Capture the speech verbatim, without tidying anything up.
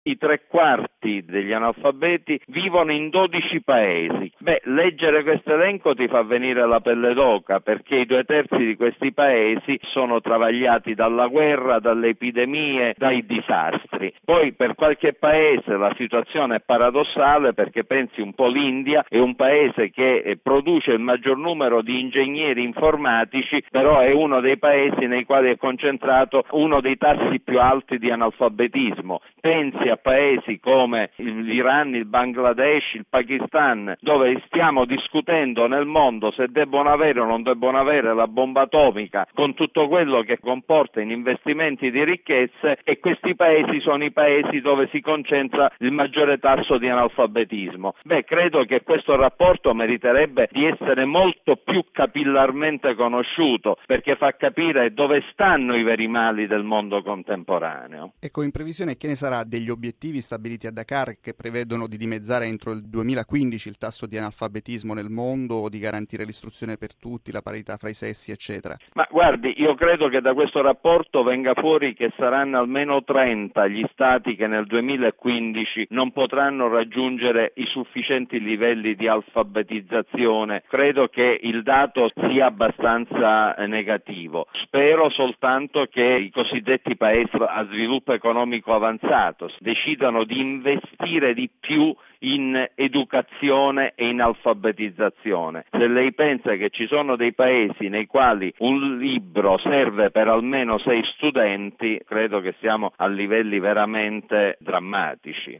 I tre quarti degli analfabeti vivono in dodici paesi. Beh, leggere questo elenco ti fa venire la pelle d'oca, perché i due terzi di questi paesi sono travagliati dalla guerra, dalle epidemie, dai disastri. Poi per qualche paese la situazione è paradossale, perché pensi un po' l'India è un paese che produce il maggior numero di ingegneri informatici, però è uno dei paesi nei quali è concentrato uno dei tassi più alti di analfabetismo. Pensi a paesi come l'Iran, il Bangladesh, il Pakistan, dove stiamo discutendo nel mondo se debbono avere o non debbono avere la bomba atomica, con tutto quello che comporta in investimenti di ricchezze, e questi paesi sono i paesi dove si concentra il maggiore tasso di analfabetismo. Beh, credo che questo rapporto meriterebbe di essere molto più capillarmente conosciuto, perché fa capire dove stanno i veri mali del mondo contemporaneo. Ecco, in previsione che ne sarà degli obiettivi stabiliti a Dakar che prevedono di dimezzare entro il duemilaquindici il tasso di analfabetismo nel mondo, o di garantire l'istruzione per tutti, la parità fra i sessi, eccetera? Ma guardi, io credo che da questo rapporto venga fuori che saranno almeno trenta gli stati che nel duemilaquindici non potranno raggiungere i sufficienti livelli di alfabetizzazione. Credo che il dato sia abbastanza negativo. Spero soltanto che i cosiddetti paesi a sviluppo economico avanzato decidano di investire di più in educazione e in alfabetizzazione. Se lei pensa che ci sono dei paesi nei quali un libro serve per almeno sei studenti, credo che siamo a livelli veramente drammatici.